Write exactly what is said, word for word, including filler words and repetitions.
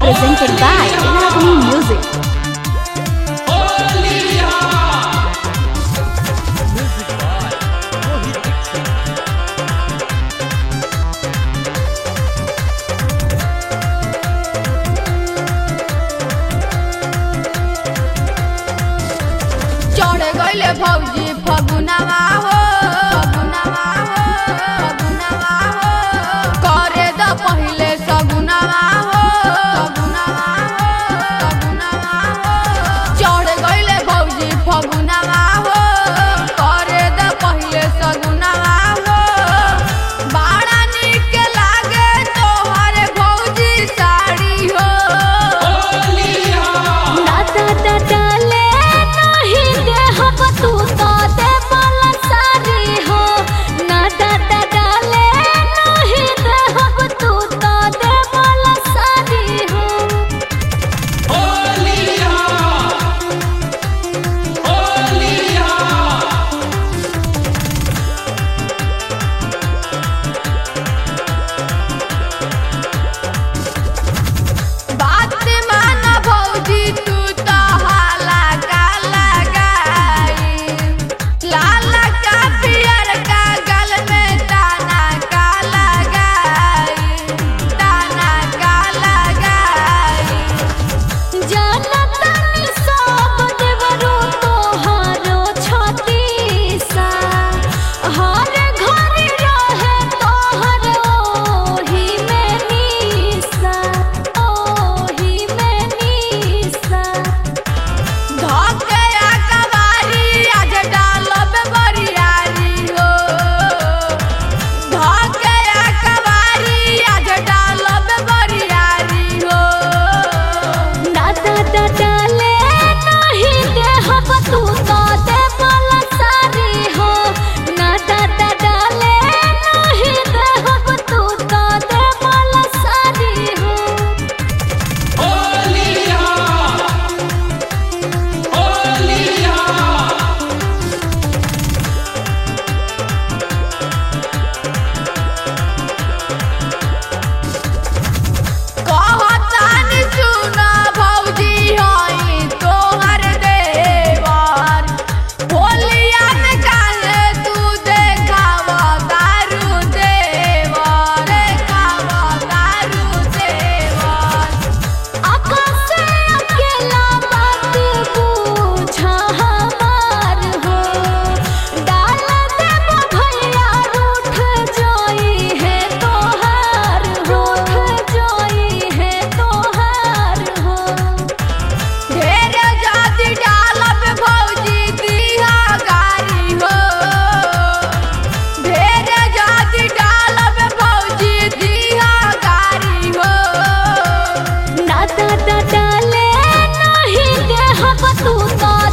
presented by Ragini Music. भौजी फगुनवा हो फगुनवा हो फगुनवा हो करे द पहिले सगुनवा हो सगुनवा हो सगुनवा हो चढ़ गइले भौजी फगुनवा हो करे द पहिले सगुनवा हो बड़ा नीक लागे तोहर भौजी साड़ी हो ना दादा डाले नहीं दे हम तू तो दे वाला सारी हो ना दादा डाले नहीं दे हम तू तो दे वाला सारी हो होलिया होलिया बात माना भौजी तू तो हाला का लगाई लाल का पियर का गल में ताना का लगाई ताना का लगाई जानतनी सब देवरो तोहारो छतीसा हर घर रहे तोहर ओही में निसा ओही में निसा धोके आ कवारी आज डालब बरियारी हो धोके आ कवारी आज डालब बरियारी हो ना दादा डाले नहीं दे हम तू तो दे वाला सारी हो ना दादा डाले नहीं दे हम तू तो दे वाला सारी हो होलिया होलिया कहतान सुना भौजी हई तोहर देवर होलिया में काहे तू देखाव दारू देवर देखाव दारू देवर आकाश से अकेला बात बूझा हमार हो डाल देब भैया रूठ जोई है तोहार रूठ जोई है तोहार हो ढेर जाति डालब भौजी दिहा गारी हो ढेर जाति डालब भौजी दिहा गारी हो ना दादा डाले नहीं दे हम तू तो